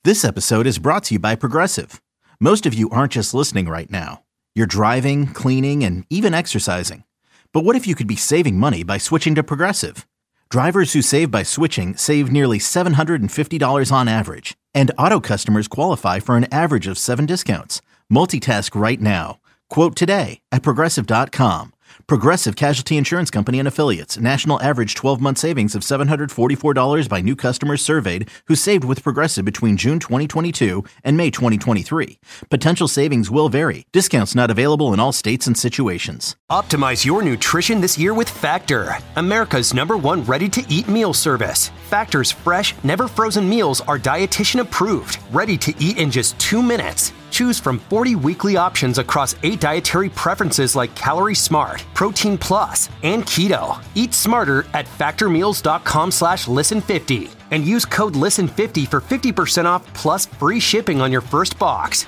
This episode is brought to you by Progressive. Most of you aren't just listening right now. You're driving, cleaning, and even exercising. But what if you could be saving money by switching to Progressive? Drivers who save by switching save nearly $750 on average. And auto customers qualify for an average of 7 discounts. Multitask right now. Quote today at Progressive.com. Progressive Casualty Insurance Company and Affiliates. National average 12-month savings of $744 by new customers surveyed who saved with Progressive between June 2022 and May 2023. Potential savings will vary. Discounts not available in all states and situations. Optimize your nutrition this year with Factor, America's #1 ready-to-eat meal service. Factor's fresh, never-frozen meals are dietitian approved, ready to eat in just 2 minutes. Choose from 40 weekly options across 8 dietary preferences like Calorie Smart, Protein Plus, and Keto. Eat smarter at factormeals.com/listen50 and use code LISTEN50 for 50% off plus free shipping on your first box.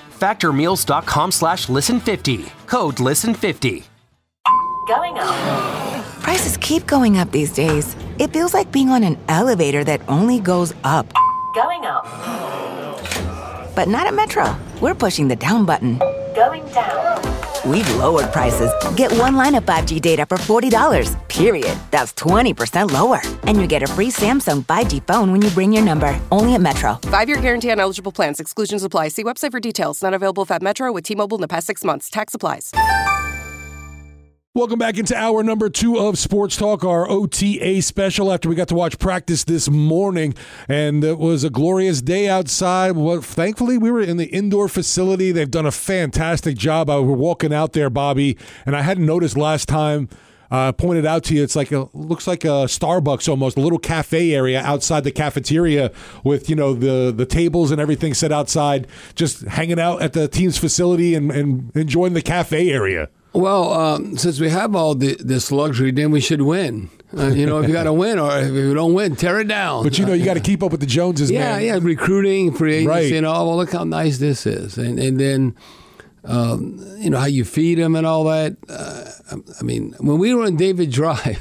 Factormeals.com/listen50. Code LISTEN50. Going up. Prices keep going up these days. It feels like being on an elevator that only goes up. Going up. But not at Metro. We're pushing the down button. Going down. We've lowered prices. Get one line of 5G data for $40, period. That's 20% lower. And you get a free Samsung 5G phone when you bring your number. Only at Metro. 5-year guarantee on eligible plans. Exclusions apply. See website for details. Not available at Metro with T-Mobile in the past 6 months. Tax applies. Welcome back into hour number 2 of Sports Talk, our OTA special after we got to watch practice this morning. And it was a glorious day outside. Well, thankfully, we were in the indoor facility. They've done a fantastic job. We were walking out there, Bobby, and I hadn't noticed last time. I pointed out to you, it's like looks like a Starbucks almost, a little cafe area outside the cafeteria with, you know, the tables and everything set outside, just hanging out at the team's facility and enjoying the cafe area. Well, since we have all this luxury, then we should win. If you got to win, or if you don't win, tear it down. But, you got to keep up with the Joneses, man. Yeah, recruiting, free agency, right. Well, look how nice this is. And then, how you feed them and all that. When we were on David Drive,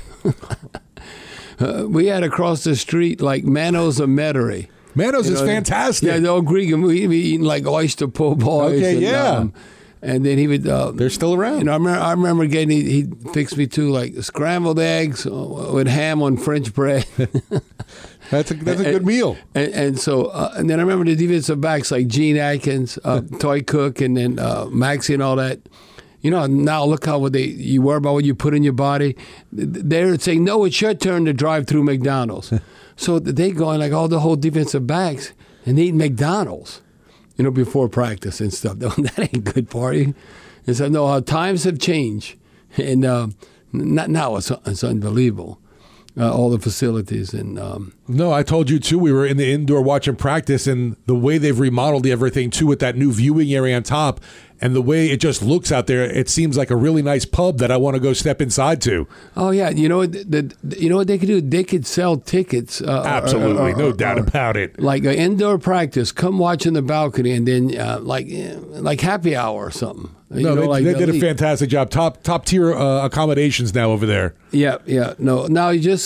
we had across the street, like, Manos of Metairie. Manos is fantastic. Yeah, the old Greek, and we eating, like, oyster po' boys. Okay, yeah. And then he would. They're still around. I remember getting. He fixed me too, like scrambled eggs with ham on French bread. That's a good meal. And so, and then I remember the defensive backs like Gene Atkins, Toy Cook, and then Maxie and all that. Now look how you worry about what you put in your body. They're saying, no, it's your turn to drive through McDonald's. So they go and like all the whole defensive backs and they eat McDonald's. Before practice and stuff. That ain't good for you. And so, no, how times have changed. And now it's unbelievable. All the facilities. And No, I told you, too, we were in the indoor watching practice, and the way they've remodeled everything, too, with that new viewing area on top, and the way it just looks out there, it seems like a really nice pub that I want to go step inside to. Oh, yeah. You know what they could do? They could sell tickets. Absolutely. No doubt about it. Like an indoor practice. Come watch in the balcony, and then like happy hour or something. They did a fantastic job. Top tier accommodations now over there. Yeah. No, now you just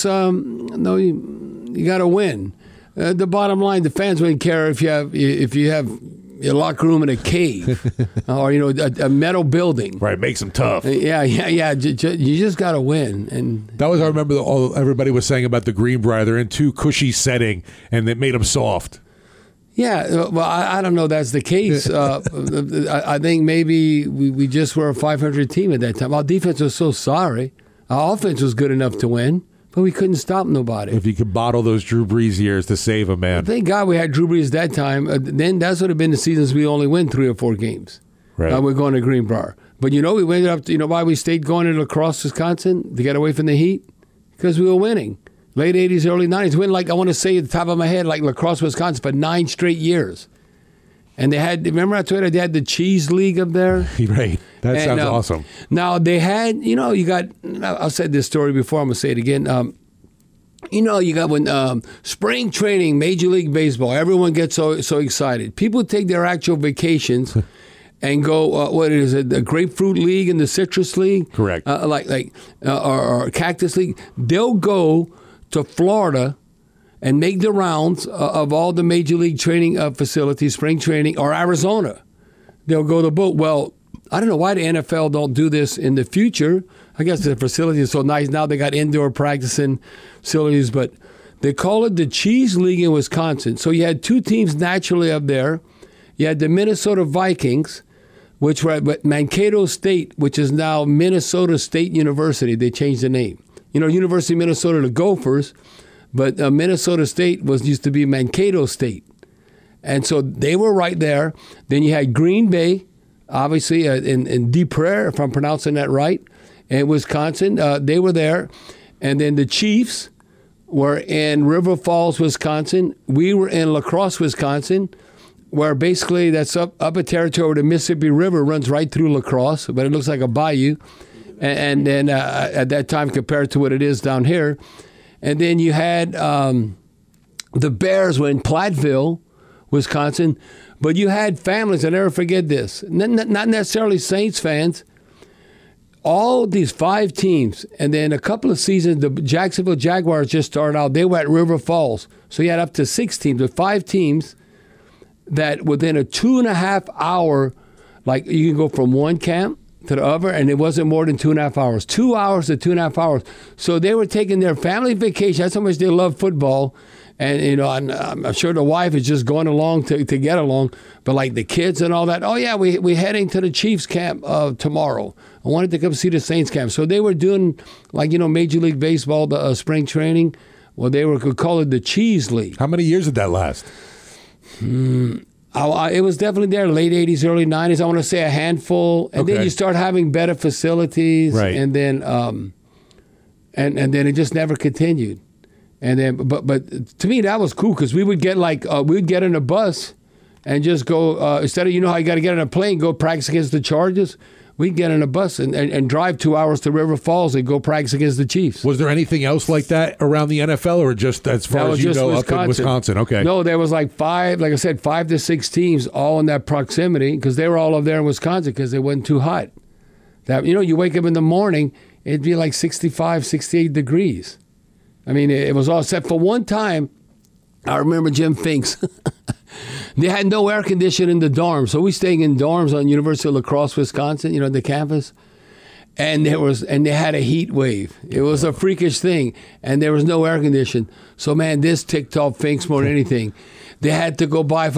you got to win. The bottom line, the fans wouldn't care if you have your locker room in a cave or a metal building. Right, makes them tough. Yeah. You just got to win. And that was, I remember, everybody was saying about the Greenbrier. They're in too cushy setting, and it made them soft. Yeah, well, I don't know that's the case. I think maybe we just were a 500 team at that time. Our defense was so sorry. Our offense was good enough to win, but we couldn't stop nobody. If you could bottle those Drew Brees years to save them, man. Thank God we had Drew Brees that time. Then that's would have been the seasons we only win 3 or 4 games. Right. We're going to Greenbrier. But we ended up, why we stayed going to La Crosse, Wisconsin, to get away from the heat? Because we were winning. Late 80s, early 90s. Win, like, I want to say at the top of my head, like La Crosse, Wisconsin, for 9 straight years. And they had, remember I told you they had the Cheese League up there? Right. That sounds awesome. Now, they had, you got, I've said this story before, I'm going to say it again. You got when spring training, Major League Baseball, everyone gets so excited. People take their actual vacations and go, what is it, the Grapefruit League and the Citrus League? Correct. Or Cactus League. They'll go to Florida and make the rounds of all the major league training facilities, spring training, or Arizona. They'll go to both. Well, I don't know why the NFL don't do this in the future. I guess the facility is so nice. Now they got indoor practicing facilities, but they call it the Cheese League in Wisconsin. So you had two teams naturally up there. You had the Minnesota Vikings, which were at Mankato State, which is now Minnesota State University. They changed the name. University of Minnesota, the Gophers, but Minnesota State used to be Mankato State. And so they were right there. Then you had Green Bay, obviously, in Des Prairies, if I'm pronouncing that right, in Wisconsin. They were there. And then the Chiefs were in River Falls, Wisconsin. We were in La Crosse, Wisconsin, where basically that's up a territory where the Mississippi River runs right through La Crosse, but it looks like a bayou. And then at that time compared to what it is down here. And then you had the Bears were in Platteville, Wisconsin. But you had families, I'll never forget this, not necessarily Saints fans, all these 5 teams. And then a couple of seasons, the Jacksonville Jaguars just started out. They were at River Falls. So you had up to 6 teams, with 5 teams that within a 2.5 hour, like you can go from one camp to the other, and it wasn't more than 2.5 hours. 2 hours to 2.5 hours. So they were taking their family vacation. That's how much they love football. And, I'm sure the wife is just going along to get along. But, like, the kids and all that, oh, yeah, we're heading to the Chiefs camp tomorrow. I wanted to come see the Saints camp. So they were doing, like, Major League Baseball, the spring training. Well, they could call it the Cheese League. How many years did that last? It was definitely there, late 80s, early 90s. I want to say a handful. And then you start having better facilities. Right. And then and then it just never continued. And then, but to me that was cool because we would get we'd get in a bus and just go instead of how you got to get on a plane, go practice against the Chargers. We'd get in a bus and drive 2 hours to River Falls and go practice against the Chiefs. Was there anything else like that around the NFL, or just as far as up in Wisconsin? Okay. No, there was like 5 to 6 teams all in that proximity because they were all up there in Wisconsin because it wasn't too hot. That you wake up in the morning, it'd be like 65, 68 degrees. I mean, it was all set for one time. I remember Jim Finks. They had no air conditioning in the dorms, so we staying in dorms on University of La Crosse, Wisconsin. The campus, and they had a heat wave. It was a freakish thing, and there was no air conditioning. So man, this ticked off Finks more than anything. They had to go buy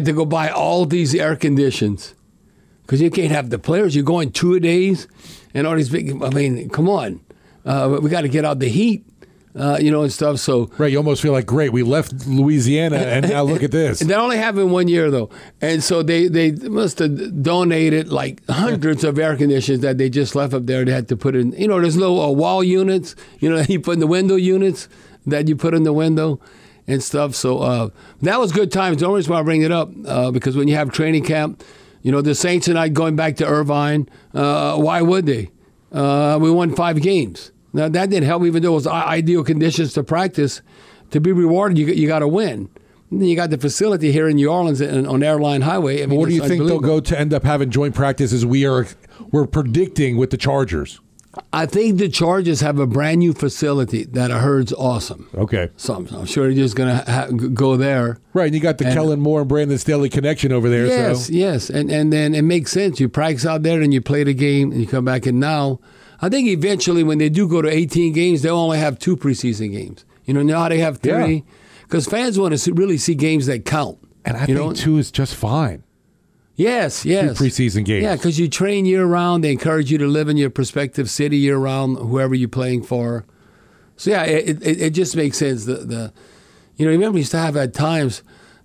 all these air conditions because you can't have the players. You're going 2-a-days and all these big. I mean, come on, we got to get out the heat. And stuff. So right, you almost feel like, great, we left Louisiana and now look at this. That only happened 1 year though, and so they must have donated like hundreds of air conditioners that they just left up there. They had to put in, there's little wall units, you put in the window units that you put in the window and stuff. So that was good times. The only reason why I bring it up because when you have training camp, the Saints and I going back to Irvine, why would they? We won 5 games. Now, that didn't help, even though it was ideal conditions to practice. To be rewarded, you got to win. And then you got the facility here in New Orleans on Airline Highway. I mean, what do you think they'll go to end up having joint practices we're predicting with the Chargers? I think the Chargers have a brand new facility that I heard's awesome. Okay. So I'm sure they're just going to go there. Right, and you got the Kellen Moore and Brandon Staley connection over there. Yes. And then it makes sense. You practice out there and you play the game and you come back. And now I think eventually when they do go to 18 games, they'll only have 2 preseason games. Now they have 3 because fans want to really see games that count. And I think 2 is just fine. Yes. 2 preseason games. Yeah, because you train year-round. They encourage you to live in your prospective city year-round, whoever you're playing for. So, yeah, it just makes sense. Remember we used to have at times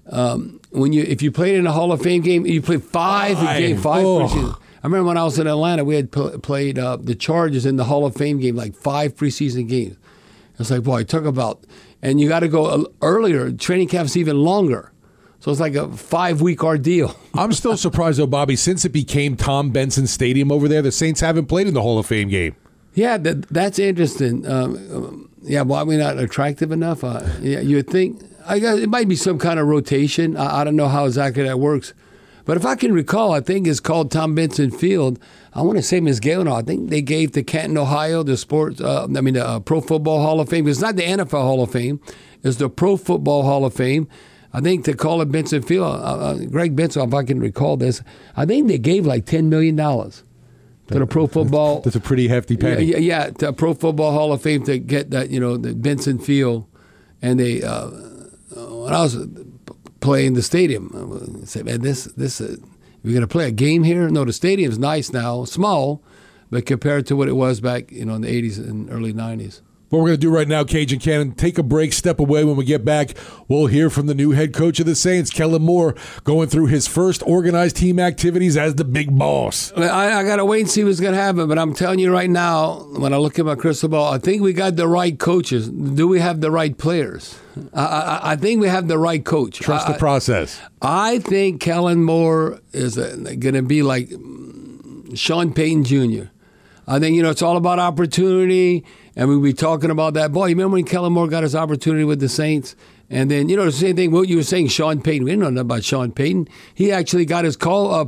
if you played in a Hall of Fame game, you played 5 preseason. I remember when I was in Atlanta, we had played the Chargers in the Hall of Fame game, like 5 preseason games. It's like, boy, talk about, and you got to go earlier. Training camp's even longer. So it's like a 5-week ordeal. I'm still surprised, though, Bobby, since it became Tom Benson Stadium over there, the Saints haven't played in the Hall of Fame game. Yeah, that's interesting. Why are we not attractive enough? You would think, I guess it might be some kind of rotation. I don't know how exactly that works. But if I can recall, I think it's called Tom Benson Field. I want to say Ms. Gale. I think they gave to Canton, Ohio, the Pro Football Hall of Fame. It's not the NFL Hall of Fame. It's the Pro Football Hall of Fame. I think to call it Benson Field, Greg Benson, if I can recall this, I think they gave like $10 million to the Pro Football. That's a pretty hefty penny. Yeah, to Pro Football Hall of Fame to get that, the Benson Field. And they, when I was playing the stadium, I said, man, this we're going to play a game here? No, the stadium's nice now, small, but compared to what it was back, in the 80s and early 90s. What we're going to do right now, Cajun Cannon, take a break, step away. When we get back, we'll hear from the new head coach of the Saints, Kellen Moore, going through his first organized team activities as the big boss. I got to wait and see what's going to happen, but I'm telling you right now, when I look at my crystal ball, I think we got the right coaches. Do we have the right players? I think we have the right coach. Trust the process. I think Kellen Moore is going to be like Sean Payton Jr. I think, it's all about opportunity, and we'll be talking about that. Boy, you remember when Kellen Moore got his opportunity with the Saints? And then, the same thing, what you were saying, Sean Payton. We didn't know nothing about Sean Payton. He actually got his call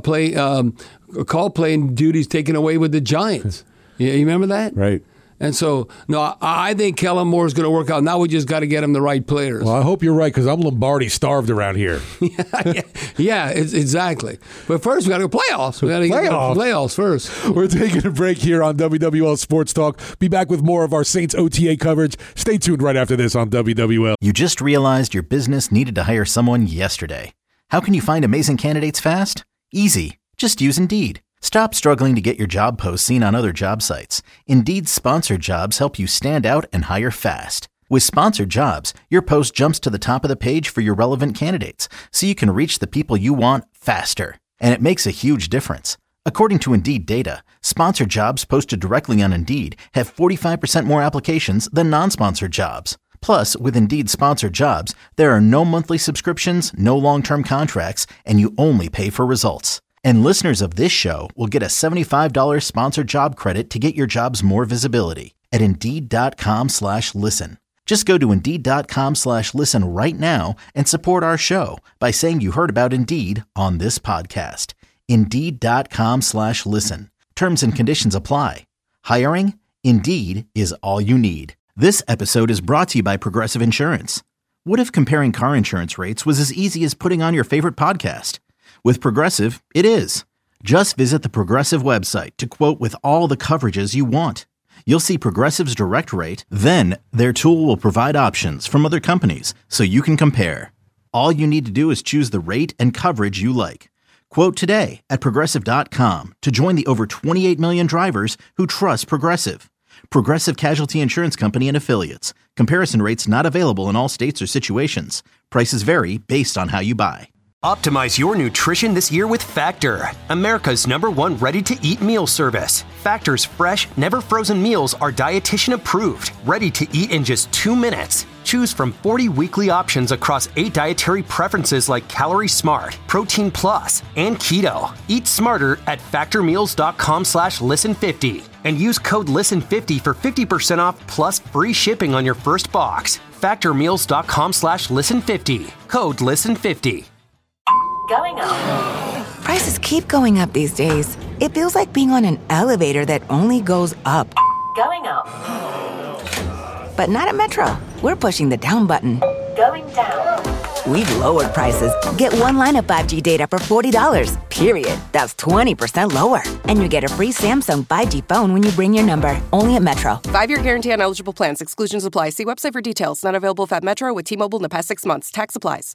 playing duties taken away with the Giants. You remember that? Right. And so, no, I think Kellen Moore is going to work out. Now we just got to get him the right players. Well, I hope you're right, because I'm Lombardi starved around here. yeah, exactly. But first, we got to go playoffs. We got to get playoffs first. We're taking a break here on WWL Sports Talk. Be back with more of our Saints OTA coverage. Stay tuned right after this on WWL. You just realized your business needed to hire someone yesterday. How can you find amazing candidates fast? Easy. Just use Indeed. Stop struggling to get your job posts seen on other job sites. Indeed's sponsored jobs help you stand out and hire fast. With sponsored jobs, your post jumps to the top of the page for your relevant candidates, so you can reach the people you want faster. And it makes a huge difference. According to Indeed data, sponsored jobs posted directly on Indeed have 45% more applications than non-sponsored jobs. Plus, with Indeed sponsored jobs, there are no monthly subscriptions, no long-term contracts, and you only pay for results. And listeners of this show will get a $75 sponsored job credit to get your jobs more visibility at Indeed.com/listen. Just go to Indeed.com/listen right now and support our show by saying you heard about Indeed on this podcast. Indeed.com/listen. Terms and conditions apply. Hiring? Indeed is all you need. This episode is brought to you by Progressive Insurance. What if comparing car insurance rates was as easy as putting on your favorite podcast? With Progressive, it is. Just visit the Progressive website to quote with all the coverages you want. You'll see Progressive's direct rate, then their tool will provide options from other companies so you can compare. All you need to do is choose the rate and coverage you like. Quote today at Progressive.com to join the over 28 million drivers who trust Progressive. Progressive Casualty Insurance Company and Affiliates. Comparison rates not available in all states or situations. Prices vary based on how you buy. Optimize your nutrition this year with Factor, America's #1 ready-to-eat meal service. Factor's fresh, never-frozen meals are dietitian approved, ready to eat in just 2 minutes. Choose from 40 weekly options across 8 dietary preferences like Calorie Smart, Protein Plus, and Keto. Eat smarter at factormeals.com/listen50 and use code LISTEN50 for 50% off plus free shipping on your first box. Factormeals.com/listen50. Code LISTEN50. Going up. Prices keep going up these days. It feels like being on an elevator that only goes up. Going up. But not at Metro. We're pushing the down button. Going down. We've lowered prices. Get one line of 5G data for $40, period. That's 20% lower. And you get a free Samsung 5G phone when you bring your number. Only at Metro. 5-year guarantee on eligible plans. Exclusions apply. See website for details. Not available if at Metro with T-Mobile in the past 6 months. Tax applies.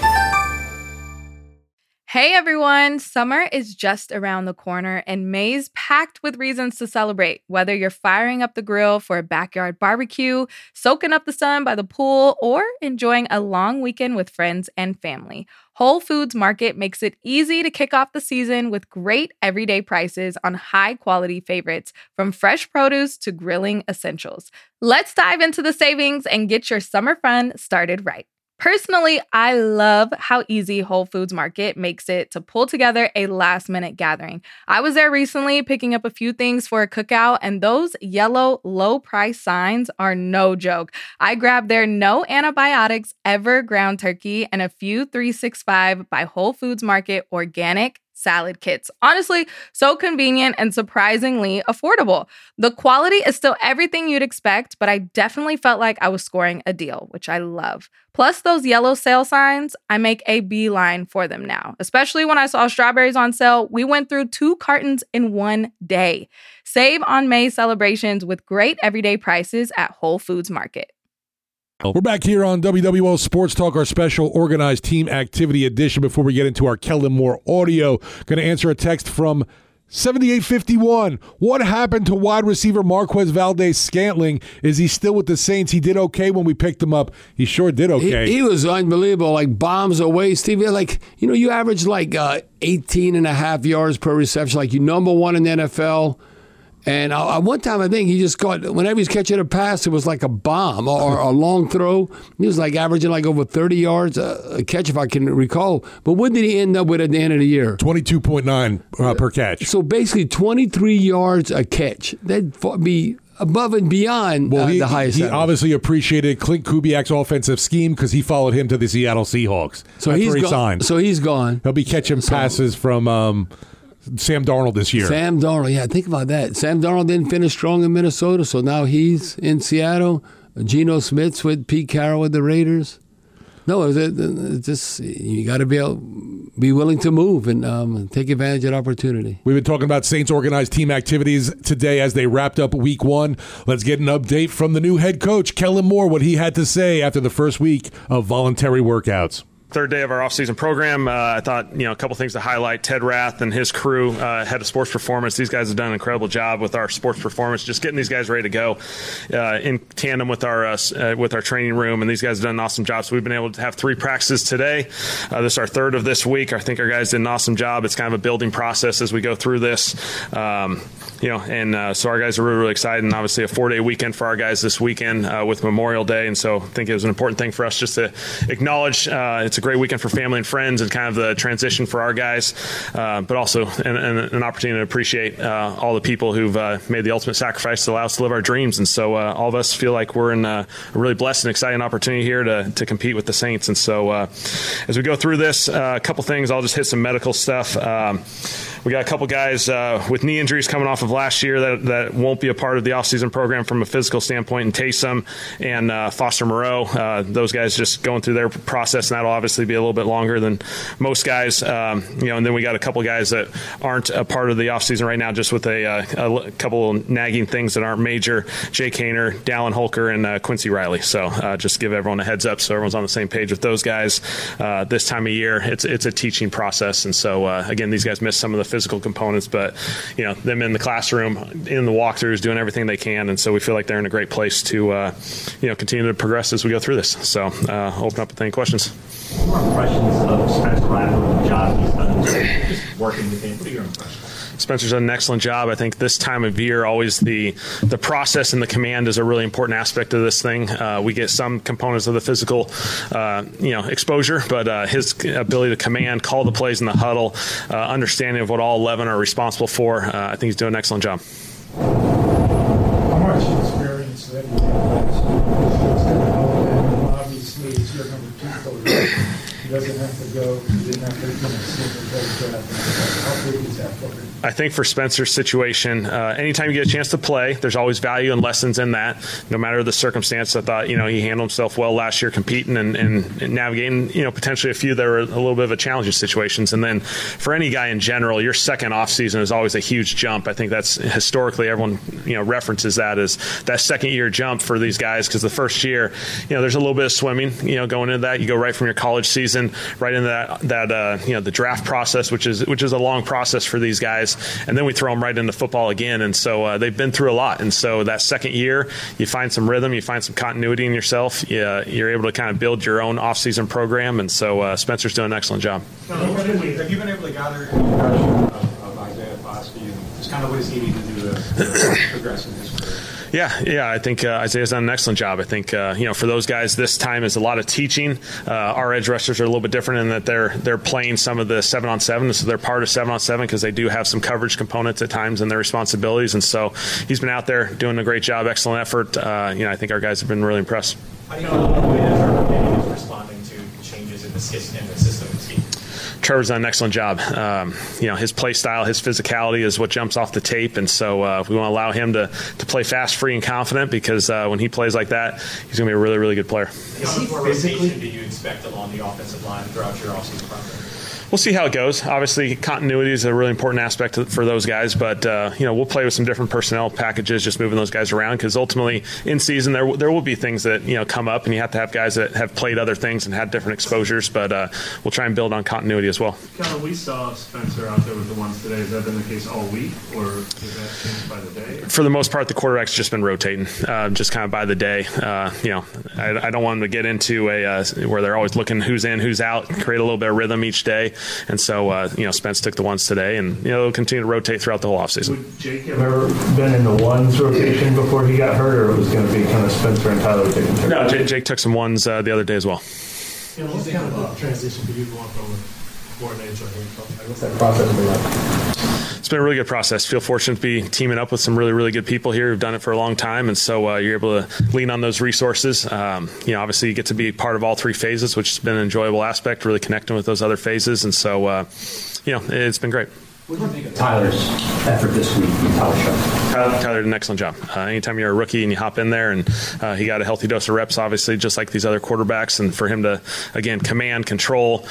Hey everyone, summer is just around the corner and May's packed with reasons to celebrate. Whether you're firing up the grill for a backyard barbecue, soaking up the sun by the pool, or enjoying a long weekend with friends and family, Whole Foods Market makes it easy to kick off the season with great everyday prices on high-quality favorites, from fresh produce to grilling essentials. Let's dive into the savings and get your summer fun started right. Personally, I love how easy Whole Foods Market makes it to pull together a last-minute gathering. I was there recently picking up a few things for a cookout, and those yellow low-price signs are no joke. I grabbed their no antibiotics ever ground turkey and a few 365 by Whole Foods Market organic salad kits. Honestly, so convenient and surprisingly affordable. The quality is still everything you'd expect, but I definitely felt like I was scoring a deal, which I love. Plus those yellow sale signs, I make a beeline for them now. Especially when I saw strawberries on sale, we went through 2 cartons in one day. Save on May's celebrations with great everyday prices at Whole Foods Market. We're back here on WWL Sports Talk, our special organized team activity edition. Before we get into our Kellen Moore audio, going to answer a text from 7851. What happened to wide receiver Marquez Valdes-Scantling? Is he still with the Saints? He did okay when we picked him up. He sure did okay. He was unbelievable, like bombs away, Steve. Like, you average like 18 and a half yards per reception, like you number one in the NFL. And one time, I think he just caught, whenever he's catching a pass, it was like a bomb or a long throw. He was like averaging like over 30 yards a catch, if I can recall. But what did he end up with at the end of the year? 22.9 per catch. So basically 23 yards a catch. That'd be above and beyond the highest. He obviously appreciated Clint Kubiak's offensive scheme because he followed him to the Seattle Seahawks. So That's he's where he gone. signed. So he's gone. He'll be catching passes from Sam Darnold this year. Sam Darnold, yeah, think about that. Sam Darnold didn't finish strong in Minnesota, so now he's in Seattle. Geno Smith's with Pete Carroll with the Raiders. No, it's just you got to be willing to move and take advantage of the opportunity. We've been talking about Saints organized team activities today as they wrapped up week 1. Let's get an update from the new head coach, Kellen Moore, what he had to say after the first week of voluntary workouts. Third day of our off-season program. I thought, a couple things to highlight. Ted Rath and his crew, head of sports performance. These guys have done an incredible job with our sports performance, just getting these guys ready to go in tandem with our training room. And these guys have done an awesome job. So we've been able to have 3 practices today. This is our third of this week. I think our guys did an awesome job. It's kind of a building process as we go through this. So our guys are really, really excited. And obviously a 4-day weekend for our guys this weekend with Memorial Day. And so I think it was an important thing for us just to acknowledge it's a great weekend for family and friends and kind of the transition for our guys, but also an opportunity to appreciate all the people who've made the ultimate sacrifice to allow us to live our dreams. And so all of us feel like we're in a really blessed and exciting opportunity here to compete with the Saints. And so as we go through this, a couple things, I'll just hit some medical stuff. We got a couple guys with knee injuries coming off of last year that won't be a part of the offseason program from a physical standpoint, and Taysom and Foster Moreau. Those guys just going through their process, and that'll obviously be a little bit longer than most guys. And then we got a couple guys that aren't a part of the offseason right now, just with a couple nagging things that aren't major. Jay Kaner, Dallin Holker, and Quincy Riley. So just give everyone a heads up so everyone's on the same page with those guys. This time of year, it's a teaching process. And so, again, these guys missed some of the physical components, but them in the classroom, in the walkthroughs, doing everything they can, and so we feel like they're in a great place to continue to progress as we go through this. So open up with any questions. What are impressions of Spencer Rattler, the job he's done just working with him? What are your impressions? Spencer's done an excellent job. I think this time of year, always the process and the command is a really important aspect of this thing. We get some components of the physical, exposure, but his ability to command, call the plays in the huddle, understanding of what all 11 are responsible for, I think he's doing an excellent job. How much experience that you have? It's going to help him. Obviously, it's your number 2 coach. He doesn't have to go. He didn't have to see the coach. How big is that for him? I think for Spencer's situation, anytime you get a chance to play, there's always value and lessons in that, no matter the circumstance. I thought, he handled himself well last year competing and navigating, potentially a few that were a little bit of a challenging situations. And then for any guy in general, your second offseason is always a huge jump. I think that's historically everyone, references that as that second year jump for these guys, because the first year, there's a little bit of swimming, going into that. You go right from your college season right into that the draft process, which is a long process for these guys. And then we throw them right into football again. And so they've been through a lot. And so that second year, you find some rhythm, you find some continuity in yourself. You're able to kind of build your own off-season program. And so Spencer's doing an excellent job. Have you been able to gather an impression of Isaiah Foskey and just kind of what does he need to do to progress in his career? Yeah. I think Isaiah's done an excellent job. I think for those guys, this time is a lot of teaching. Our edge rushers are a little bit different in that they're playing some of the 7-on-7, so they're part of 7-on-7 because they do have some coverage components at times in their responsibilities. And so he's been out there doing a great job, excellent effort. I think our guys have been really impressed. How do you know the way that Urban is responding to changes in the system and scheme? Trevor's done an excellent job. His play style, his physicality is what jumps off the tape, and so we want to allow him to play fast, free, and confident, because when he plays like that, he's going to be a really, really good player. How much more rotation do you expect along the offensive line throughout your offseason process? We'll see how it goes. Obviously, continuity is a really important aspect for those guys, but we'll play with some different personnel packages, just moving those guys around, because ultimately in season there will be things that come up, and you have to have guys that have played other things and had different exposures. But we'll try and build on continuity as well. Kellen, we saw Spencer out there with the ones today. Has that been the case all week, or has that changed by the day? For the most part, the quarterback's just been rotating, just kind of by the day. I don't want them to get into where they're always looking who's in, who's out, create a little bit of rhythm each day. And so, Spence took the ones today, and they'll continue to rotate throughout the whole offseason. Would Jake have ever been in the ones rotation before he got hurt, or it was going to be kind of Spencer and Tyler taking turns? No, Jake took some ones the other day as well. What's kind of a transition for you going from coordinator to head coach? What's that process been like? It's been a really good process. Feel fortunate to be teaming up with some really, really good people here who've done it for a long time, and so you're able to lean on those resources. Obviously you get to be part of all three phases, which has been an enjoyable aspect, really connecting with those other phases, and so it's been great. What do you think of Tyler's effort this week? Tyler did an excellent job. Anytime you're a rookie and you hop in there, and he got a healthy dose of reps, obviously, just like these other quarterbacks, and for him to, again, command, control,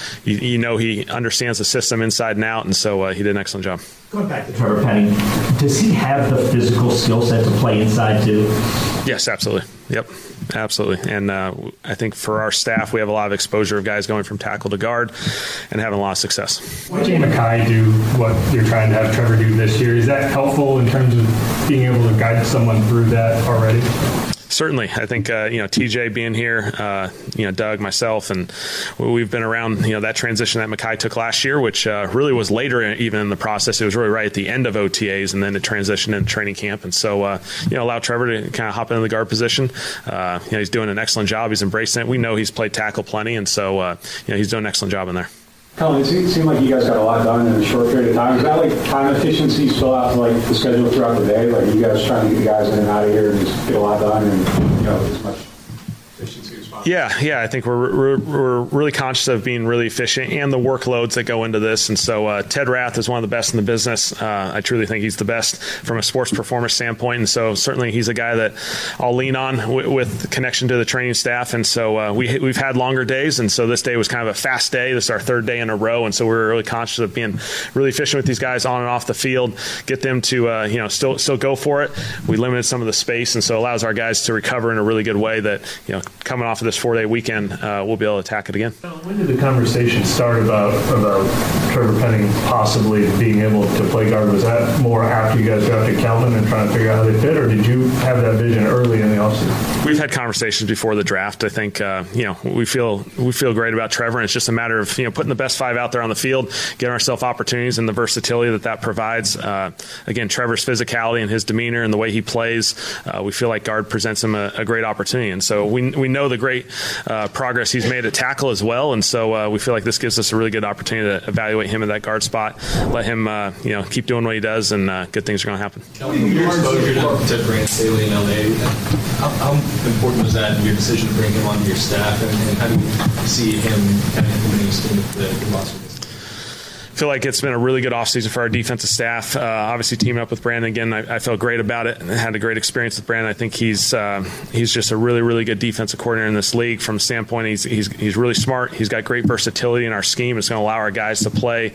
he understands the system inside and out, and so he did an excellent job. Going back to Trevor Penning, does he have the physical skill set to play inside too? Yes, absolutely. Yep, absolutely. And I think for our staff, we have a lot of exposure of guys going from tackle to guard and having a lot of success. Why did Mekhi do what you're trying to have Trevor do this year? Is that helpful in terms of being able to guide someone through that already? Certainly. I think, TJ being here, Doug, myself, and we've been around, that transition that Mekhi took last year, which really was later even in the process. It was really right at the end of OTAs, and then the transition into training camp. And so, allow Trevor to kind of hop into the guard position. He's doing an excellent job. He's embracing it. We know he's played tackle plenty, and so, he's doing an excellent job in there. Colin, it seemed like you guys got a lot done in a short period of time. Is that like time efficiency still out to the schedule throughout the day? Like you guys trying to get the guys in and out of here and just get a lot done and as much efficiency as possible? Yeah. I think we're really conscious of being really efficient and the workloads that go into this. And so Ted Rath is one of the best in the business. I truly think he's the best from a sports performance standpoint. And so certainly he's a guy that I'll lean on with connection to the training staff. And so we've had longer days. And so this day was kind of a fast day. This is our third day in a row. And so we're really conscious of being really efficient with these guys on and off the field, get them to, still go for it. We limited some of the space. And so it allows our guys to recover in a really good way that, coming off of this 4-day weekend, we'll be able to attack it again. When did the conversation start about Trevor Penning possibly being able to play guard? Was that more after you guys drafted Kelvin and trying to figure out how they fit, or did you have that vision early in the offseason? We've had conversations before the draft. I think we feel great about Trevor, and it's just a matter of putting the best five out there on the field, getting ourselves opportunities and the versatility that provides. Again, Trevor's physicality and his demeanor and the way he plays, we feel like guard presents him a great opportunity, and so we know the great progress he's made at tackle as well, and so we feel like this gives us a really good opportunity to evaluate him at that guard spot, let him keep doing what he does, and good things are going to happen. Your exposure to Brandon Staley in LA, how important was that in your decision to bring him onto your staff, and how do you see him kind of implementing his team with the roster? I feel like it's been a really good offseason for our defensive staff. Obviously, teaming up with Brandon again, I felt great about it and had a great experience with Brandon. I think he's just a really, really good defensive coordinator in this league. From a standpoint, he's really smart. He's got great versatility in our scheme. It's going to allow our guys to play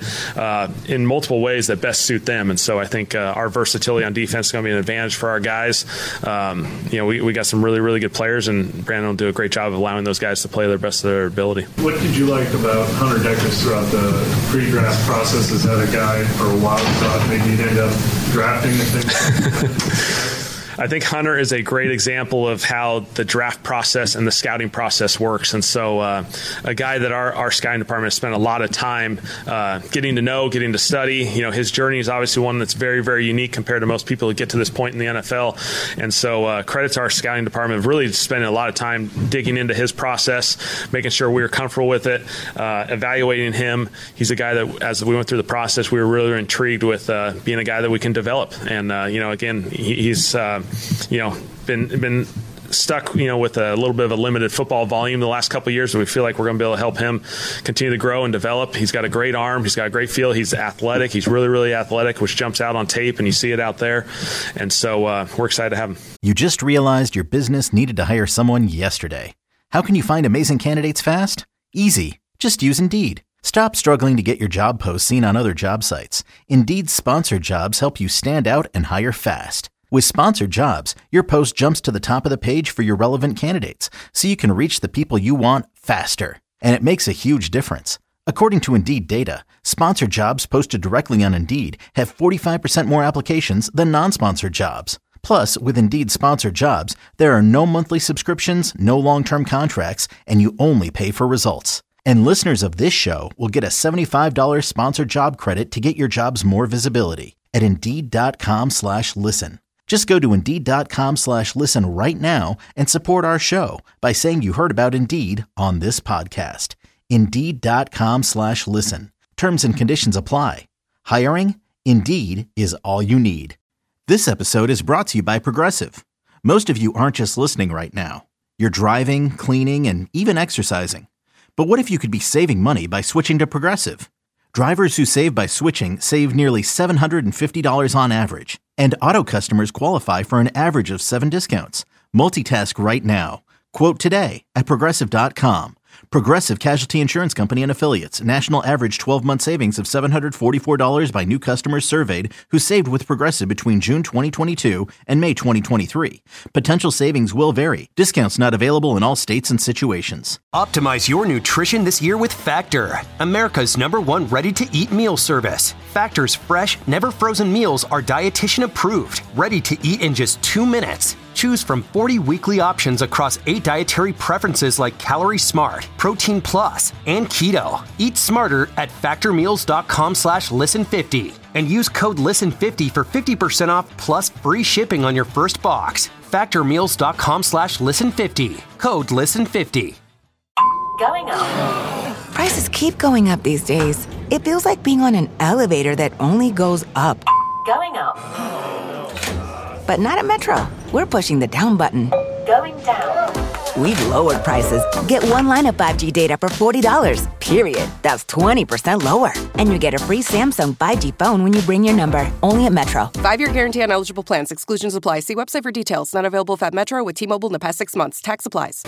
in multiple ways that best suit them. And so I think our versatility on defense is going to be an advantage for our guys. We got some really, really good players, and Brandon will do a great job of allowing those guys to play their best of their ability. What did you like about Hunter Dekkers throughout the pre-draft process? Is that a guy for a while thought maybe you'd end up drafting and things? I think Hunter is a great example of how the draft process and the scouting process works. And so a guy that our scouting department has spent a lot of time getting to know, getting to study. His journey is obviously one that's very, very unique compared to most people who get to this point in the NFL. And so credit to our scouting department of really spending a lot of time digging into his process, making sure we were comfortable with it, evaluating him. He's a guy that, as we went through the process, we were really intrigued with being a guy that we can develop. And, again, he's been stuck, with a little bit of a limited football volume the last couple of years, and we feel like we're going to be able to help him continue to grow and develop. He's got a great arm. He's got a great feel. He's athletic. He's really, really athletic, which jumps out on tape, and you see it out there. And so we're excited to have him. You just realized your business needed to hire someone yesterday. How can you find amazing candidates fast? Easy. Just use Indeed. Stop struggling to get your job posts seen on other job sites. Indeed's sponsored jobs help you stand out and hire fast. With sponsored jobs, your post jumps to the top of the page for your relevant candidates, so you can reach the people you want faster. And it makes a huge difference. According to Indeed data, sponsored jobs posted directly on Indeed have 45% more applications than non-sponsored jobs. Plus, with Indeed sponsored jobs, there are no monthly subscriptions, no long-term contracts, and you only pay for results. And listeners of this show will get a $75 sponsored job credit to get your jobs more visibility at Indeed.com/listen. Just go to Indeed.com/listen right now and support our show by saying you heard about Indeed on this podcast. Indeed.com/listen. Terms and conditions apply. Hiring? Indeed is all you need. This episode is brought to you by Progressive. Most of you aren't just listening right now. You're driving, cleaning, and even exercising. But what if you could be saving money by switching to Progressive? Drivers who save by switching save nearly $750 on average. And auto customers qualify for an average of 7 discounts. Multitask right now. Quote today at Progressive.com. Progressive Casualty Insurance Company and Affiliates. National average 12-month savings of $744 by new customers surveyed who saved with Progressive between June 2022 and May 2023. Potential savings will vary. Discounts not available in all states and situations. Optimize your nutrition this year with Factor, America's #1 ready-to-eat meal service. Factor's fresh, never frozen meals are dietitian approved, ready to eat in just 2 minutes. Choose from 40 weekly options across 8 dietary preferences like Calorie Smart, Protein Plus, and Keto. Eat smarter at factormeals.com/listen50 and use code LISTEN50 for 50% off plus free shipping on your first box. Factormeals.com/listen50. Code LISTEN50. Going up. Prices keep going up these days. It feels like being on an elevator that only goes up. Going up. But not at Metro. We're pushing the down button. Going down. We've lowered prices. Get one line of 5G data for $40, period. That's 20% lower. And you get a free Samsung 5G phone when you bring your number. Only at Metro. 5-year guarantee on eligible plans. Exclusions apply. See website for details. Not available if at Metro with T-Mobile in the past 6 months. Tax applies.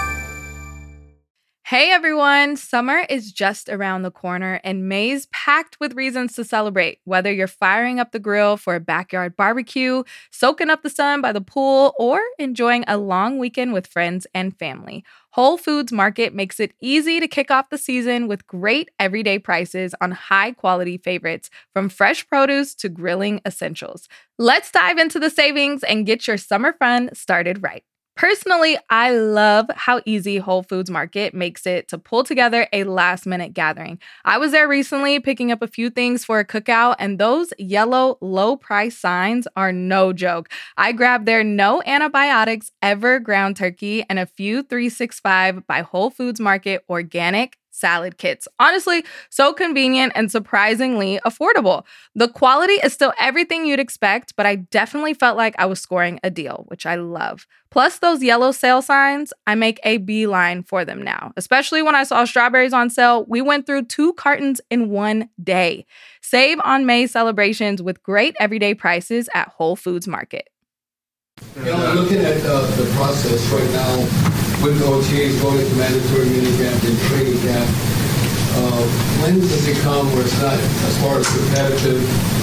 Hey everyone, summer is just around the corner and May's packed with reasons to celebrate. Whether you're firing up the grill for a backyard barbecue, soaking up the sun by the pool, or enjoying a long weekend with friends and family, Whole Foods Market makes it easy to kick off the season with great everyday prices on high-quality favorites, from fresh produce to grilling essentials. Let's dive into the savings and get your summer fun started right. Personally, I love how easy Whole Foods Market makes it to pull together a last-minute gathering. I was there recently picking up a few things for a cookout, and those yellow low-price signs are no joke. I grabbed their no antibiotics ever ground turkey and a few 365 by Whole Foods Market organic salad kits. Honestly, so convenient and surprisingly affordable. The quality is still everything you'd expect, but I definitely felt like I was scoring a deal, which I love. Plus those yellow sale signs, I make a beeline for them now. Especially when I saw strawberries on sale, we went through 2 cartons in 1 day. Save on May celebrations with great everyday prices at Whole Foods Market. Looking at the process right now, with OTAs going to mandatory minicamp and training camp, when does it come where it's not as far as competitive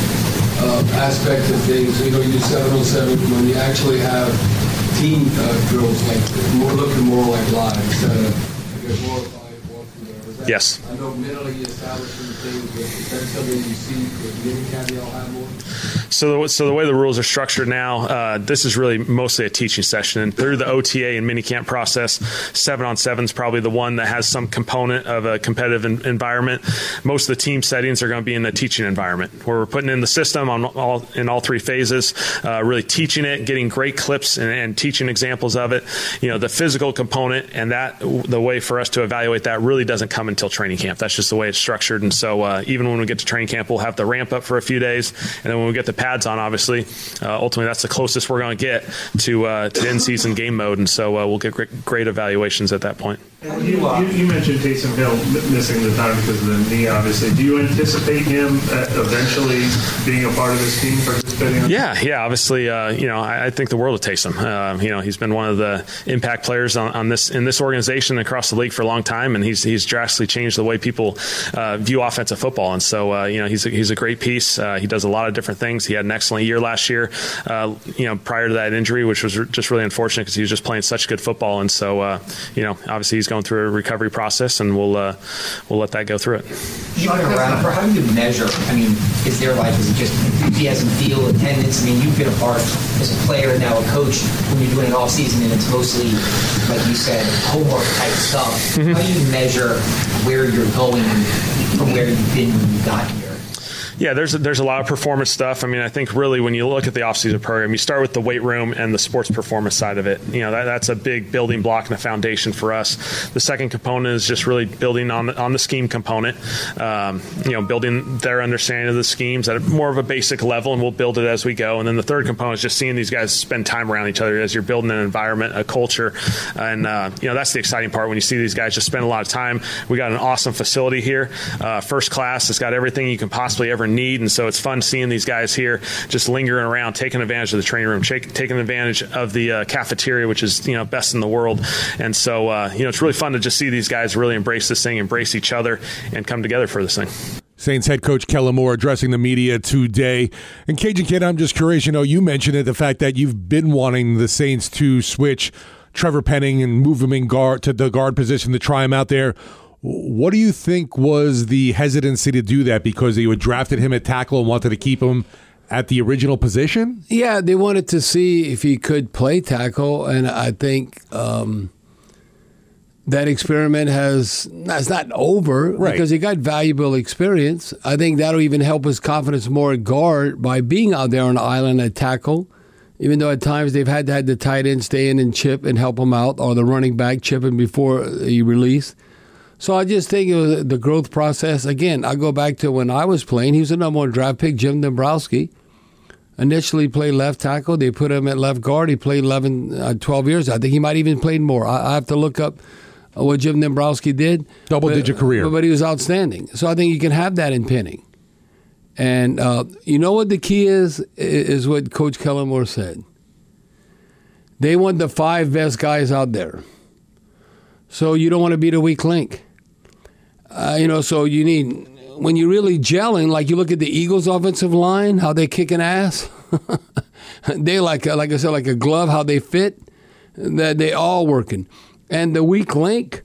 aspect of things? You do 7-on-7 when you actually have team drills, like looking more like live instead of glorified walking there. Yes. I know mentally establishing things, but is that something you see with minicamp y'all have more? So the way the rules are structured now, this is really mostly a teaching session. And through the OTA and minicamp process, 7-on-7 is probably the one that has some component of a competitive environment. Most of the team settings are going to be in the teaching environment, where we're putting in the system in all 3 phases, really teaching it, getting great clips and teaching examples of it. The physical component and the way for us to evaluate that really doesn't come until training camp. That's just the way it's structured. And so even when we get to training camp, we'll have the ramp up for a few days. And then when we get the pads on, obviously, ultimately that's the closest we're going to get to in-season game mode. And so we'll get great evaluations at that point. You mentioned Taysom Hill missing the time because of the knee, obviously. Do you anticipate him eventually being a part of this team, participating? Yeah. Obviously, I think the world of Taysom. He's been one of the impact players in this organization across the league for a long time, and he's drastically changed the way people view offensive football. And so, he's a great piece. He does a lot of different things. He had an excellent year last year. Prior to that injury, which was just really unfortunate because he was just playing such good football. And so, obviously he's going through a recovery process, and we'll let that go through it. How do you measure? Is it just enthusiasm, feel, attendance? You've been a part as a player and now a coach when you're doing an off season, and it's mostly, like you said, homework type stuff. Mm-hmm. How do you measure where you're going from where you've been when you got here? Yeah, there's a lot of performance stuff. I think really when you look at the offseason program, you start with the weight room and the sports performance side of it. That's a big building block and a foundation for us. The second component is just really building on the scheme component, building their understanding of the schemes at more of a basic level, and we'll build it as we go. And then the third component is just seeing these guys spend time around each other as you're building an environment, a culture. And, that's the exciting part when you see these guys just spend a lot of time. We got an awesome facility here, first class. It's got everything you can possibly ever need, and so it's fun seeing these guys here just lingering around, taking advantage of the training room, taking advantage of the cafeteria, which is best in the world. And so it's really fun to just see these guys really embrace this thing, embrace each other, and come together for this thing. Saints head coach Kellen Moore addressing the media today. And Cajun Kid, I'm just curious, you mentioned it, the fact that you've been wanting the Saints to switch Trevor Penning and move him in guard to the guard position to try him out there. What do you think was the hesitancy to do that? Because they had drafted him at tackle and wanted to keep him at the original position? Yeah, they wanted to see if he could play tackle, and I think that experiment that's not over, right, because he got valuable experience. I think that'll even help his confidence more at guard by being out there on the island at tackle, even though at times they've had to have the tight end stay in and chip and help him out, or the running back chipping before he released. So I just think it was the growth process. Again, I go back to when I was playing. He was the number one draft pick, Jim Dombrowski. Initially played left tackle. They put him at left guard. He played 12 years. I think he might even played more. I have to look up what Jim Dombrowski did. Double-digit career. But he was outstanding. So I think you can have that in Penning. And you know what the key is what Coach Kellen Moore said. They want the 5 best guys out there. So you don't want to be the weak link. So you need, when you're really gelling, like you look at the Eagles' offensive line, how they kicking ass. They like I said, like a glove, how they fit. That they all working. And the weak link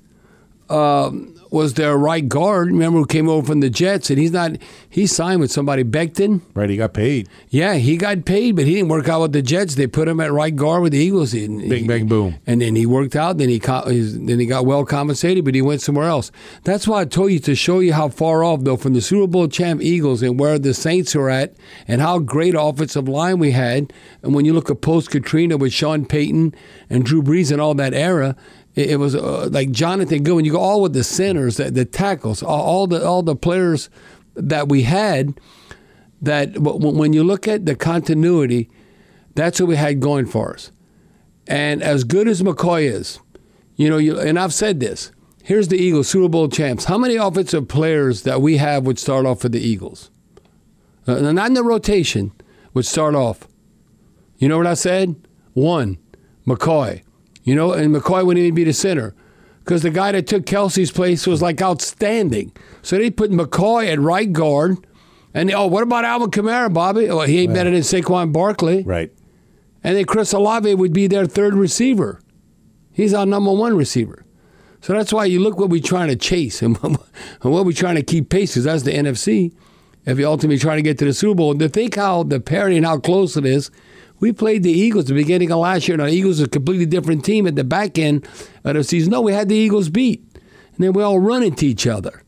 was their right guard. Remember, who came over from the Jets, and he signed with somebody, Becton. Right, he got paid. Yeah, he got paid, but he didn't work out with the Jets. They put him at right guard with the Eagles. Bing, bang, boom. And then he worked out. Then he got well compensated, but he went somewhere else. That's why I told you, to show you how far off, though, from the Super Bowl champ Eagles and where the Saints are at, and how great offensive line we had. And when you look at post-Katrina with Sean Payton and Drew Brees and all that era, it was like Jonathan Goodwin. You go all with the centers, the tackles, all the players that we had. That when you look at the continuity, that's what we had going for us. And as good as McCoy is, and I've said this. Here's the Eagles, Super Bowl champs. How many offensive players that we have would start off for the Eagles? Not in the rotation, would start off. You know what I said? 1, McCoy. And McCoy wouldn't even be the center because the guy that took Kelsey's place was like outstanding. So they put McCoy at right guard. And what about Alvin Kamara, Bobby? Well, he ain't better than Saquon Barkley. Right. And then Chris Olave would be their third receiver. He's our number 1 receiver. So that's why you look what we're trying to chase and what we're trying to keep pace, because that's the NFC. If you're ultimately trying to get to the Super Bowl, to think how the parity and how close it is. We played the Eagles at the beginning of last year. Now, the Eagles are a completely different team at the back end of the season. No, we had the Eagles beat. And then we all run into each other.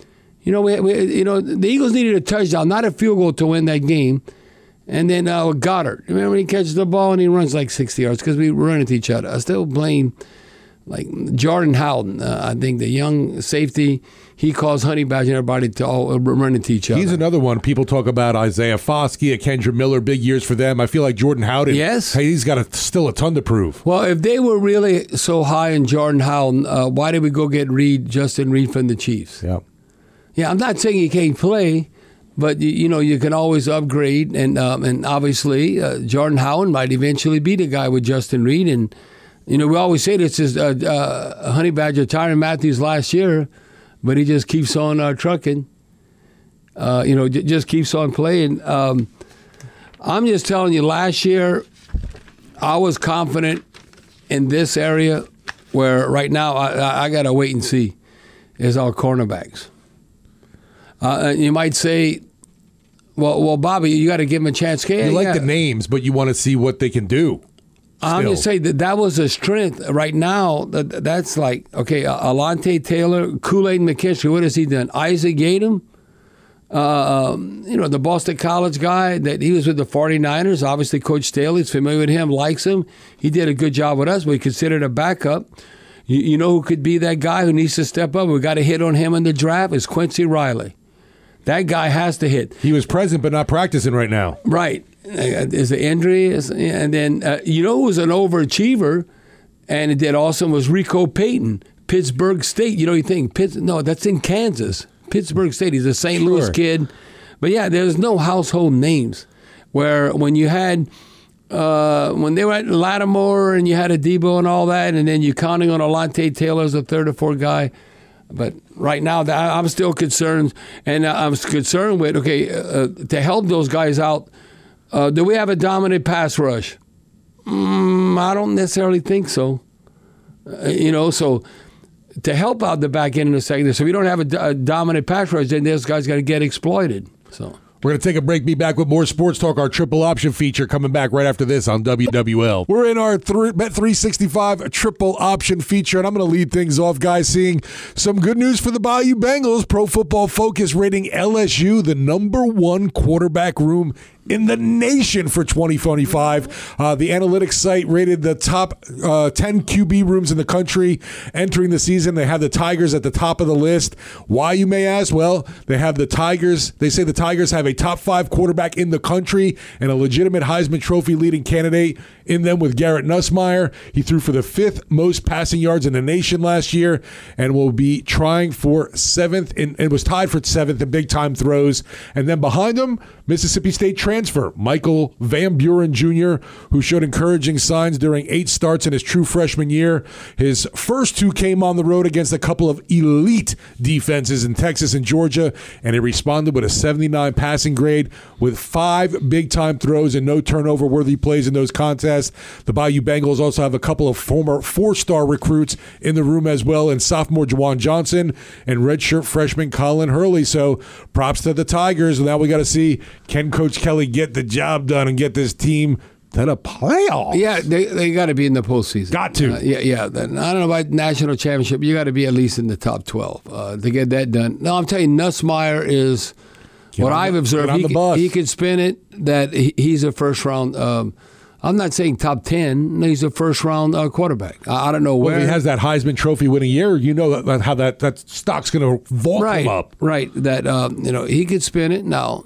The Eagles needed a touchdown, not a field goal, to win that game. And then Goddard. Remember, he catches the ball and he runs like 60 yards because we run into each other. I still blame like Jordan Howden, I think the young safety, he calls honey badger and everybody to all run into each other. He's another one. People talk about Isaiah Foskey, Kendra Miller, big years for them. I feel like Jordan Howden, yes, he's got still a ton to prove. Well, if they were really so high in Jordan Howden, why did we go get Justin Reed from the Chiefs? Yeah. Yeah, I'm not saying he can't play, but you can always upgrade, and obviously Jordan Howden might eventually be the guy with Justin Reed, and we always say this is Honey Badger Tyrann Matthews last year, but he just keeps on trucking. Just keeps on playing. I'm just telling you, last year I was confident in this area, where right now I got to wait and see, is our cornerbacks. You might say, well, Bobby, you got to give him a chance. You like the names, but you want to see what they can do. I'm just saying that was a strength. Right now, that's like, okay, Alontae Taylor, Kool-Aid McKinstry, what has he done? Isaac Yadam, the Boston College guy, that he was with the 49ers. Obviously, Coach Staley's familiar with him, likes him. He did a good job with us. We considered a backup. You know who could be that guy who needs to step up? We got to hit on him in the draft is Quincy Riley. That guy has to hit. He was present but not practicing right now. Right. Is the injury, and then who was an overachiever, and it did awesome was Rico Payton, Pittsburgh State. You think no, that's in Kansas, Pittsburgh State. He's a St. Louis kid, but yeah, there's no household names. Where when you had when they were at Lattimore and you had a Debo and all that, and then you're counting on Alontae Taylor as a third or fourth guy. But right now, I'm still concerned, and I'm concerned with to help those guys out. Do we have a dominant pass rush? I don't necessarily think so. So to help out the back end in the second, so if we don't have a dominant pass rush, then those guys got to get exploited. So we're going to take a break, be back with more Sports Talk, our triple option feature coming back right after this on WWL. We're in our Bet365 triple option feature, and I'm going to lead things off, guys, seeing some good news for the Bayou Bengals. Pro Football Focus rating LSU the #1 quarterback room in the nation for 2025. The analytics site rated the top 10 QB rooms in the country entering the season. They have the Tigers at the top of the list. Why, you may ask? Well, they have the Tigers. They say the Tigers have a top 5 quarterback in the country and a legitimate Heisman Trophy leading candidate in them with Garrett Nussmeier. He threw for the 5th most passing yards in the nation last year and will be trying for 7th and was tied for 7th in big-time throws. And then behind him, Mississippi State transfer Michael Van Buren Jr., who showed encouraging signs during 8 starts in his true freshman year. His first 2 came on the road against a couple of elite defenses in Texas and Georgia, and he responded with a 79 passing grade with 5 big-time throws and no turnover-worthy plays in those contests. The Bayou Bengals also have a couple of former 4-star recruits in the room as well, and sophomore Juwan Johnson and redshirt freshman Colin Hurley. So props to the Tigers. Now we got to see, can Coach Kelly get the job done and get this team to the playoffs? Yeah, they got to be in the postseason. Got to. Yeah. I don't know about national championship. You got to be at least in the top 12 to get that done. No, I'm telling you, Nussmeier is what I've observed. He can spin it. That he's a first round. I'm not saying top 10. He's a first round quarterback. I don't know where. Well, he has that Heisman Trophy winning year. You know how that stock's going to vault him up. Right. That he could spin it now.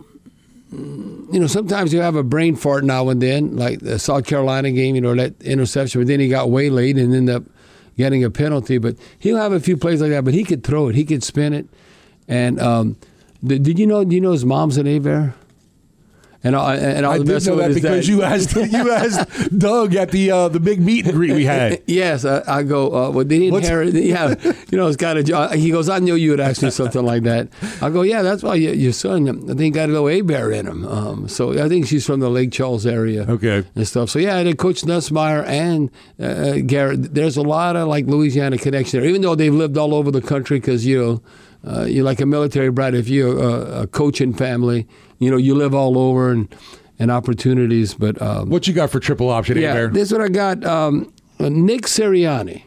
Sometimes you have a brain fart now and then, like the South Carolina game, that interception, but then he got waylaid and ended up getting a penalty. But he'll have a few plays like that, but he could throw it. He could spin it. And did you know his mom's an Abear? And I did know that because you asked Doug at the big meet and greet we had. Yes, I go. Well, they inherit. Yeah, it's got a. He goes, I knew you would ask me something like that. I go, yeah, that's why your son, I think, got a little A-Bear in him. So I think she's from the Lake Charles area. Okay, and stuff. So yeah, then Coach Nussmeier and Garrett. There's a lot of Louisiana connection there, even though they've lived all over the country. Because you're like a military brat. If you're a coaching family. You live all over and opportunities. But what you got for triple option? Yeah, this is what I got. Nick Sirianni,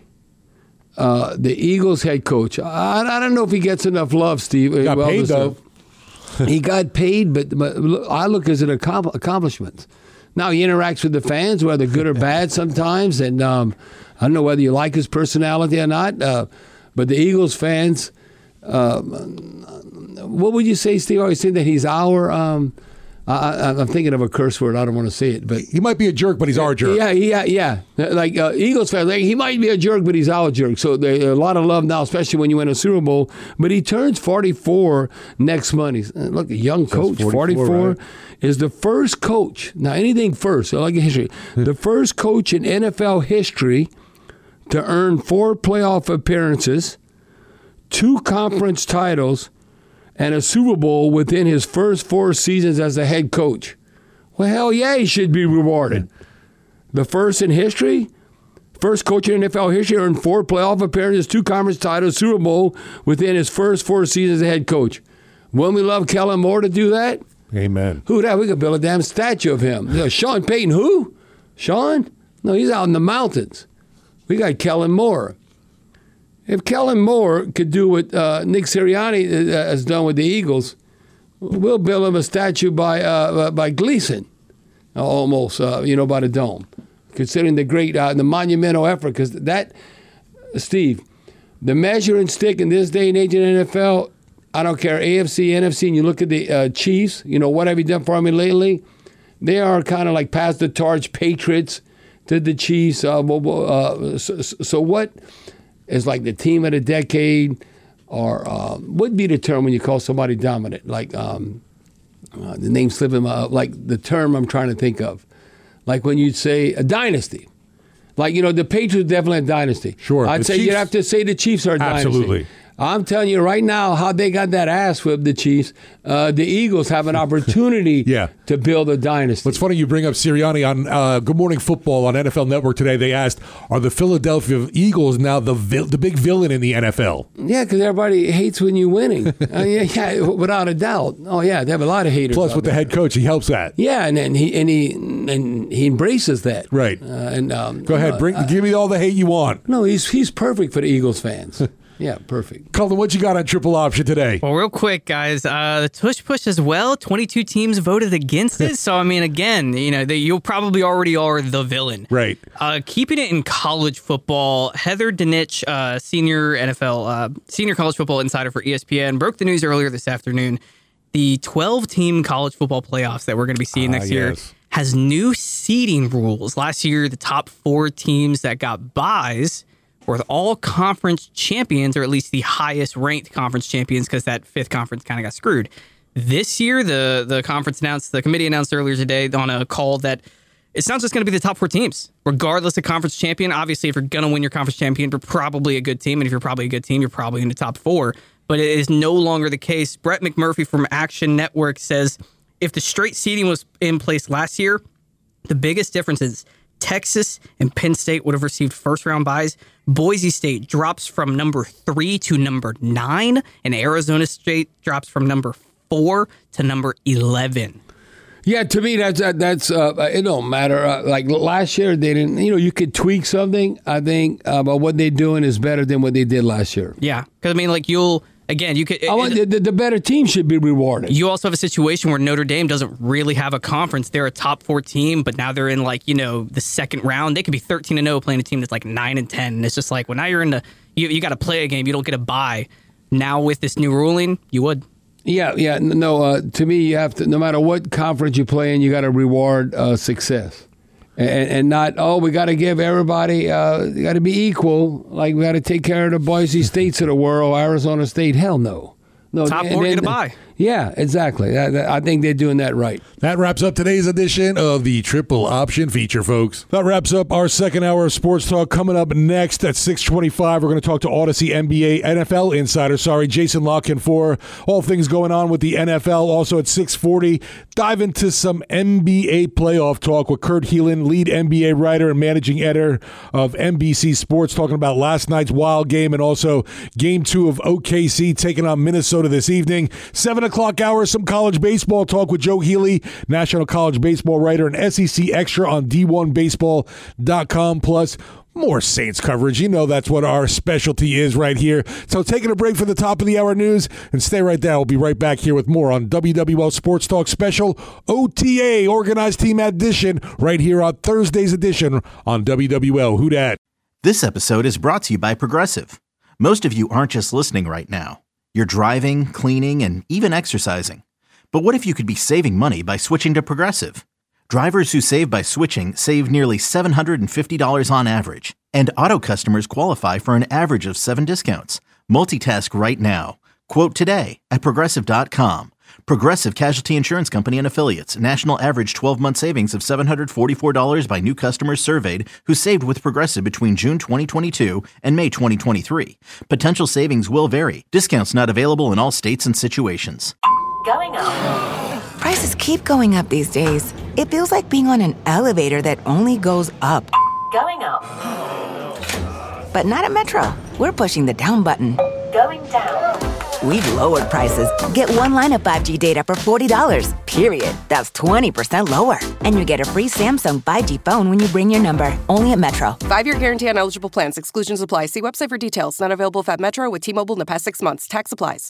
the Eagles head coach. I don't know if he gets enough love, Steve. Got paid though. He got paid, but I look as an accomplishment. Now he interacts with the fans, whether good or bad sometimes, and I don't know whether you like his personality or not. But the Eagles fans, what would you say, Steve? I always say that he's our. I'm thinking of a curse word. I don't want to say it, but he might be a jerk, but he's our jerk. Yeah. Like Eagles fans, like, he might be a jerk, but he's our jerk. So there's a lot of love now, especially when you win a Super Bowl. But he turns 44 next month. Look, a young coach, 44 right? Is the first coach. Now, anything first. I like history. The first coach in NFL history to earn 4 playoff appearances, 2 conference titles, and a Super Bowl within his first 4 seasons as a head coach. Well, hell yeah, he should be rewarded. The first in history, first coach in NFL history, earned 4 playoff appearances, 2 conference titles, Super Bowl within his first 4 seasons as a head coach. Wouldn't we love Kellen Moore to do that? Amen. Who that? We could build a damn statue of him. Sean Payton, who? Sean? No, he's out in the mountains. We got Kellen Moore. If Kellen Moore could do what Nick Sirianni has done with the Eagles, we'll build him a statue by Gleason, almost, by the Dome, considering the great, the monumental effort. Because that, Steve, the measuring stick in this day and age in the NFL, I don't care, AFC, NFC, and you look at the Chiefs, what have you done for me lately? They are kind of like pass the torch Patriots to the Chiefs. So what is like the team of the decade, or would be the term when you call somebody dominant? Like the name slipping, like the term I'm trying to think of. Like when you'd say a dynasty. Like, the Patriots definitely a dynasty. Sure. I'd say you'd have to say the Chiefs are a dynasty. Absolutely. I'm telling you right now how they got that ass whipped, the Chiefs. The Eagles have an opportunity to build a dynasty. It's funny you bring up Sirianni on Good Morning Football on NFL Network today. They asked, are the Philadelphia Eagles now the big villain in the NFL? Yeah, because everybody hates when you're winning. Yeah, without a doubt. Oh, yeah, they have a lot of haters. Plus, with the head coach, he helps that. Yeah, and he embraces that. Right. Go ahead, give me all the hate you want. No, he's perfect for the Eagles fans. Yeah, perfect. Colton, what you got on Triple Option today? Well, real quick, guys, the tush push as well. 22 teams voted against it. So, I mean, again, you probably already are the villain. Right. Keeping it in college football, Heather Dinich, senior college football insider for ESPN, broke the news earlier this afternoon. The 12-team college football playoffs that we're going to be seeing next year has new seeding rules. Last year, the top 4 teams that got buys were all conference champions, or at least the highest ranked conference champions, because that 5th conference kind of got screwed. This year, the committee announced earlier today on a call that it's not just going to be the top 4 teams, regardless of conference champion. Obviously, if you're going to win your conference champion, you're probably a good team, and if you're probably a good team, you're probably in the top 4. But it is no longer the case. Brett McMurphy from Action Network says if the straight seeding was in place last year, the biggest difference is Texas and Penn State would have received first-round buys. Boise State drops from number 3 to number 9, and Arizona State drops from number 4 to number 11. Yeah, to me, that's it don't matter. Like last year, they didn't, you could tweak something, I think, but what they're doing is better than what they did last year. Yeah, because, I mean, like you could. The better team should be rewarded. You also have a situation where Notre Dame doesn't really have a conference. They're a top 4 team, but now they're in the second round. They could be 13-0 playing a team that's like 9-10. And it's just like, well, now you're in you got to play a game. You don't get a bye. Now with this new ruling, you would. Yeah. No, to me, you have to, no matter what conference you play in, you got to reward success. And not, we got to give everybody, you got to be equal. Like, we got to take care of the Boise States of the world, Arizona State. Hell no. Top 4 get a bye. Yeah, exactly. I think they're doing that right. That wraps up today's edition of the Triple Option feature, folks. That wraps up our second hour of sports talk. Coming up next at 6:25, we're going to talk to Odyssey NBA NFL insider, Jason Locken, for all things going on with the NFL. Also at 6:40, dive into some NBA playoff talk with Kurt Heelan, lead NBA writer and managing editor of NBC Sports, talking about last night's wild game and also Game 2 of OKC taking on Minnesota this evening. 7 o'clock hour, some college baseball talk with Joe Healy, national college baseball writer and SEC extra on D1Baseball.com. Plus, more Saints coverage. You know that's what our specialty is right here. So taking a break for the top of the hour news, and stay right there. We'll be right back here with more on WWL Sports Talk Special OTA Organized Team Edition right here on Thursday's edition on WWL. Who dat? This episode is brought to you by Progressive. Most of you aren't just listening right now. You're driving, cleaning, and even exercising. But what if you could be saving money by switching to Progressive? Drivers who save by switching save nearly $750 on average, and auto customers qualify for an average of 7 discounts. Multitask right now. Quote today at Progressive.com. Progressive Casualty Insurance Company and Affiliates. National average 12-month savings of $744 by new customers surveyed who saved with Progressive between June 2022 and May 2023. Potential savings will vary. Discounts not available in all states and situations. Going up. Prices keep going up these days. It feels like being on an elevator that only goes up. Going up. But not at Metro. We're pushing the down button. Going down. We've lowered prices. Get one line of 5G data for $40, period. That's 20% lower. And you get a free Samsung 5G phone when you bring your number. Only at Metro. 5-year guarantee on eligible plans. Exclusions apply. See website for details. Not available if at Metro with T-Mobile in the past 6 months. Tax applies.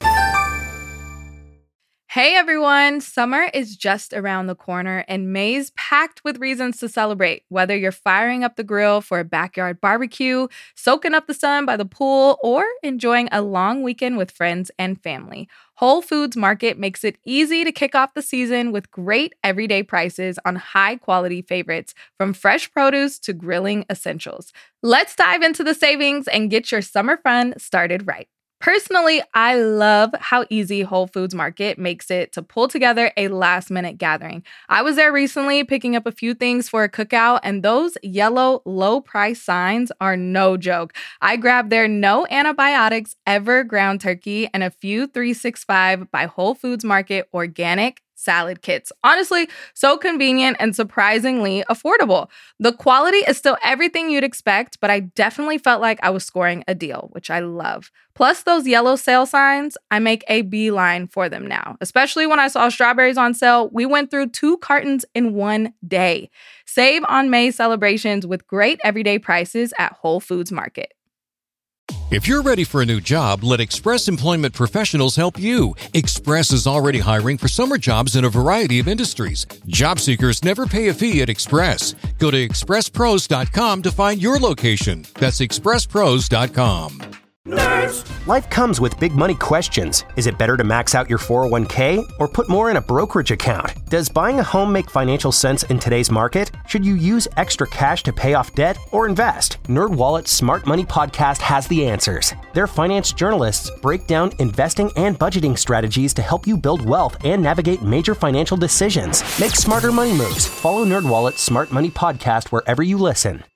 Hey everyone, summer is just around the corner and May's packed with reasons to celebrate. Whether you're firing up the grill for a backyard barbecue, soaking up the sun by the pool, or enjoying a long weekend with friends and family, Whole Foods Market makes it easy to kick off the season with great everyday prices on high-quality favorites, from fresh produce to grilling essentials. Let's dive into the savings and get your summer fun started right. Personally, I love how easy Whole Foods Market makes it to pull together a last-minute gathering. I was there recently picking up a few things for a cookout, and those yellow low-price signs are no joke. I grabbed their no antibiotics ever ground turkey and a few 365 by Whole Foods Market organic salad kits. Honestly, so convenient and surprisingly affordable. The quality is still everything you'd expect, but I definitely felt like I was scoring a deal, which I love. Plus those yellow sale signs, I make a beeline for them now. Especially when I saw strawberries on sale, we went through 2 cartons in one day. Save on May celebrations with great everyday prices at Whole Foods Market. If you're ready for a new job, let Express Employment Professionals help you. Express is already hiring for summer jobs in a variety of industries. Job seekers never pay a fee at Express. Go to expresspros.com to find your location. That's expresspros.com. Nerds! Life comes with big money questions. Is it better to max out your 401k or put more in a brokerage account? Does buying a home make financial sense in today's market? Should you use extra cash to pay off debt or invest? NerdWallet's Smart Money Podcast has the answers. Their finance journalists break down investing and budgeting strategies to help you build wealth and navigate major financial decisions. Make smarter money moves. Follow NerdWallet's Smart Money Podcast wherever you listen.